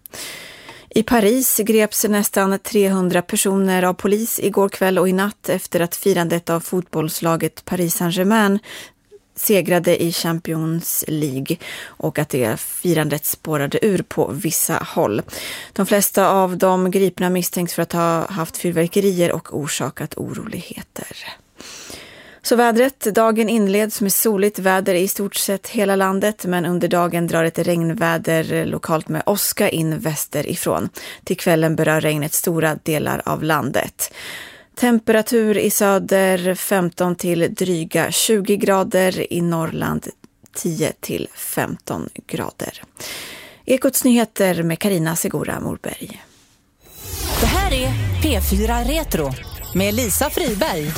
[SPEAKER 4] I Paris greps nästan 300 personer av polis igår kväll och i natt efter att firandet av fotbollslaget Paris Saint-Germain segrade i Champions League och att det firandet spårade ur på vissa håll. De flesta av de gripna misstänks för att ha haft fyrverkerier och orsakat oroligheter. Så vädret, dagen inleds med soligt väder i stort sett hela landet men under dagen drar ett regnväder lokalt med åska in västerifrån. Till kvällen berör regnet stora delar av landet. Temperatur i söder 15 till dryga 20 grader, i Norrland 10 till 15 grader. Ekots nyheter med Carina Segura Moberg.
[SPEAKER 2] Det här är P4 Retro med Lisa Friberg.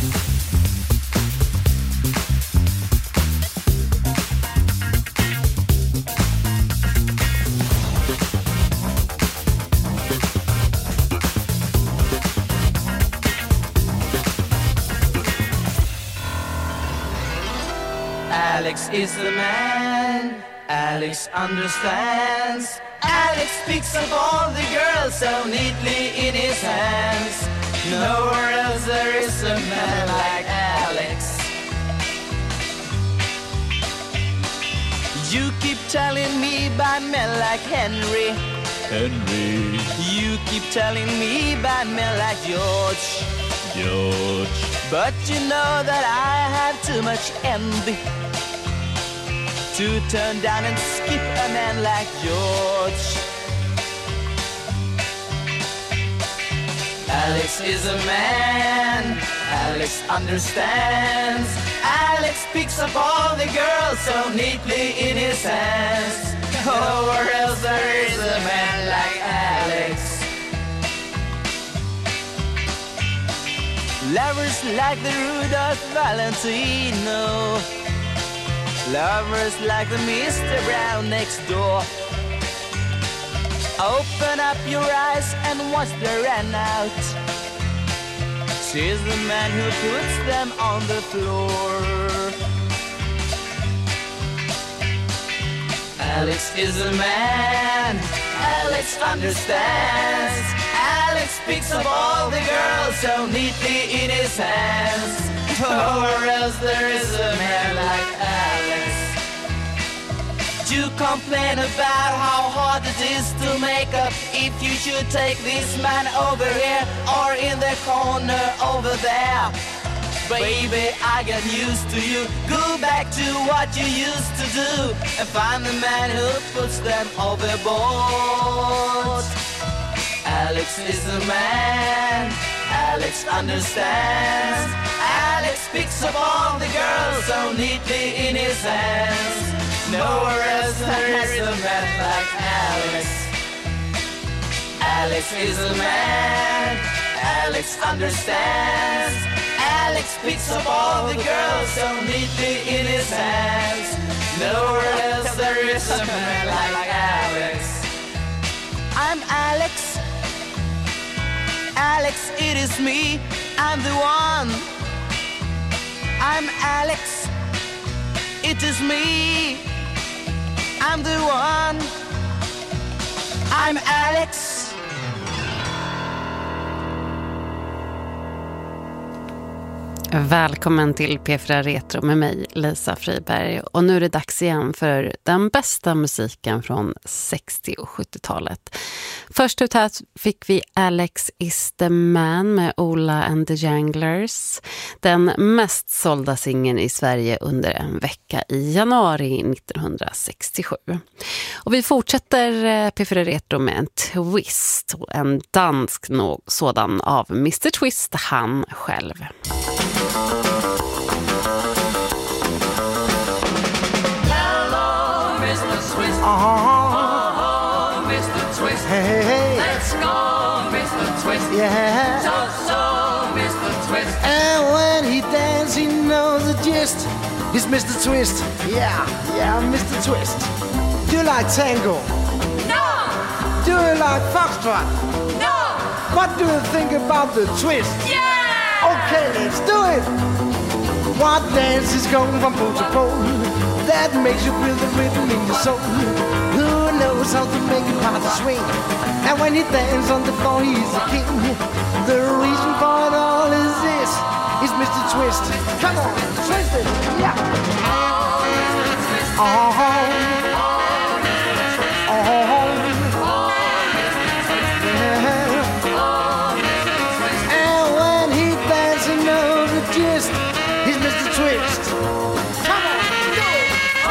[SPEAKER 18] Alex is the man, Alex understands. Alex picks up all the girls so neatly in his hands. Nowhere else there is a man like Alex. You keep telling me about men like Henry.
[SPEAKER 7] Henry.
[SPEAKER 18] You keep telling me about men like George.
[SPEAKER 7] George.
[SPEAKER 18] But you know that I have too much envy to turn down and skip a man like George. Alex is a man, Alex understands. Alex picks up all the girls so neatly in his hands. Nowhere else there is a man like Alex. Lovers like the Rudolph Valentino. Lovers like the Mr. Brown next door. Open up your eyes and watch the run out. She's the man who puts them on the floor. Alex is a man, Alex understands. Alex picks up all the girls so neatly in his hands. Nowhere else there is a man like Alex. You complain about how hard it is to make up. If you should take this man over here or in the corner over there. Baby, I got used to you. Go back to what you used to do and find the man who puts them overboard. Alex is the man, Alex understands. Alex picks up all the girls so neatly in his hands. Nowhere else there is a man like Alex. Alex is a man, Alex understands. Alex picks up all the girls so neatly in his hands. Nowhere else there is a man like Alex. I'm Alex. Alex, it is me. I'm the one. I'm Alex. It is me. I'm the one. I'm Alex.
[SPEAKER 1] Välkommen till P4 Retro med mig, Lisa Friberg. Och nu är det dags igen för den bästa musiken från 60- och 70-talet. Först ut här fick vi Alex is the man med Ola and the Janglers. Den mest sålda singeln i Sverige under en vecka i januari 1967. Och vi fortsätter P4 Retro med en twist. En dansk sådan av Mr. Twist, han själv.
[SPEAKER 18] Mr. Twist. Hey. Let's go, Mr. Twist.
[SPEAKER 8] Yeah.
[SPEAKER 18] So, Mr. Twist.
[SPEAKER 8] And when he dances, he knows the gist. He's Mr. Twist. Yeah, Mr. Twist. Do you like tango?
[SPEAKER 18] No.
[SPEAKER 8] Do you like foxtrot?
[SPEAKER 18] No.
[SPEAKER 8] What do you think about the twist?
[SPEAKER 18] Yeah.
[SPEAKER 8] Okay, let's do it. What dance is going from pole to pole? That makes you feel the rhythm in your soul. Who knows how to make it party swing? And when he dances on the floor, he's a king. The reason for it all is this: is Mr. Twist. Come on, twist it, yeah. And when he dances, you know the gist. He's Mr. Twist. Come on, do it.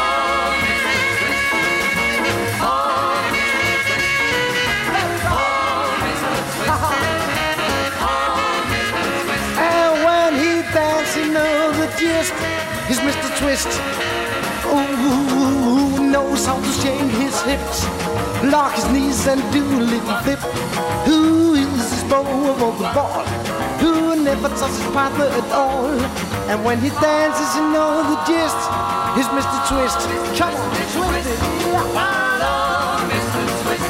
[SPEAKER 8] And when he dances, you know the gist. He's Mr. Twist. Ooh, knows how to shake his hips, lock his knees and do a little flip. Who is this bow of the ball? Who never touches his partner at all? And when he dances, you know the gist. He's Mr. Twist. Come on, twist it. Yeah.
[SPEAKER 18] Mr. Twist.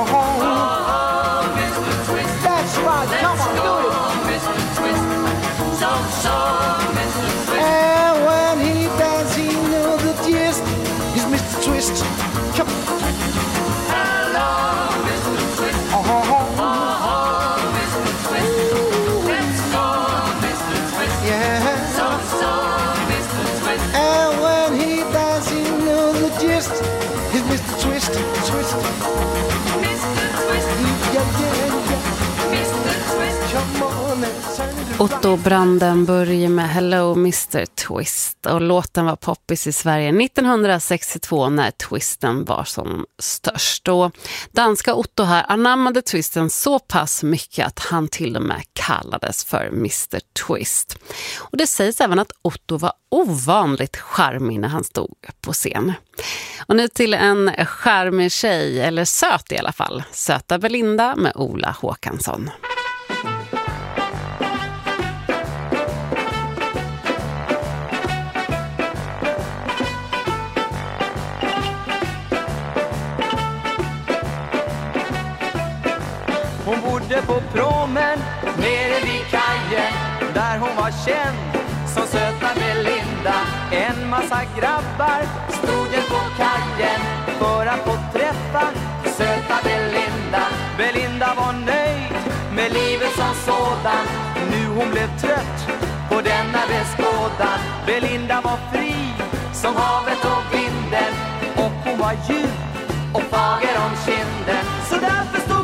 [SPEAKER 8] Mr. Twist. That's right. Come on, do it.
[SPEAKER 18] Mr. Twist. So, Mr. Twist.
[SPEAKER 8] And when he dances, you know the gist. He's Mr. Twist. Come on.
[SPEAKER 18] Hello, Mr. Twist. Mr. Twist. Let's go, Mr. Twist.
[SPEAKER 8] Yeah.
[SPEAKER 18] So, Mr. Twist.
[SPEAKER 8] And when he dances, you know the gist. He's Mr. Twist. Twist.
[SPEAKER 18] Mr. Twist.
[SPEAKER 8] Yeah.
[SPEAKER 18] Mr. Twist.
[SPEAKER 8] Come on and turn it
[SPEAKER 1] Otto Brandenburg med Hello Mr. Twist, och låten var poppis i Sverige 1962 när twisten var som störst. Och danska Otto här anammade twisten så pass mycket att han till och med kallades för Mr. Twist. Och det sägs även att Otto var ovanligt charmig när han stod på scen. Och nu till en charmig tjej, eller söt i alla fall, Söta Belinda med Ola Håkansson.
[SPEAKER 10] Hon bodde på promen nere vid kajen, där hon var känd som Söta Belinda. En massa grabbar stod på kajen för att få träffa Söta Belinda. Belinda var nöjd med livet som sådan, nu hon blev trött på denna beskådan. Belinda var fri som havet och vinden, och hon var djup och fager om kinden. Så därför stod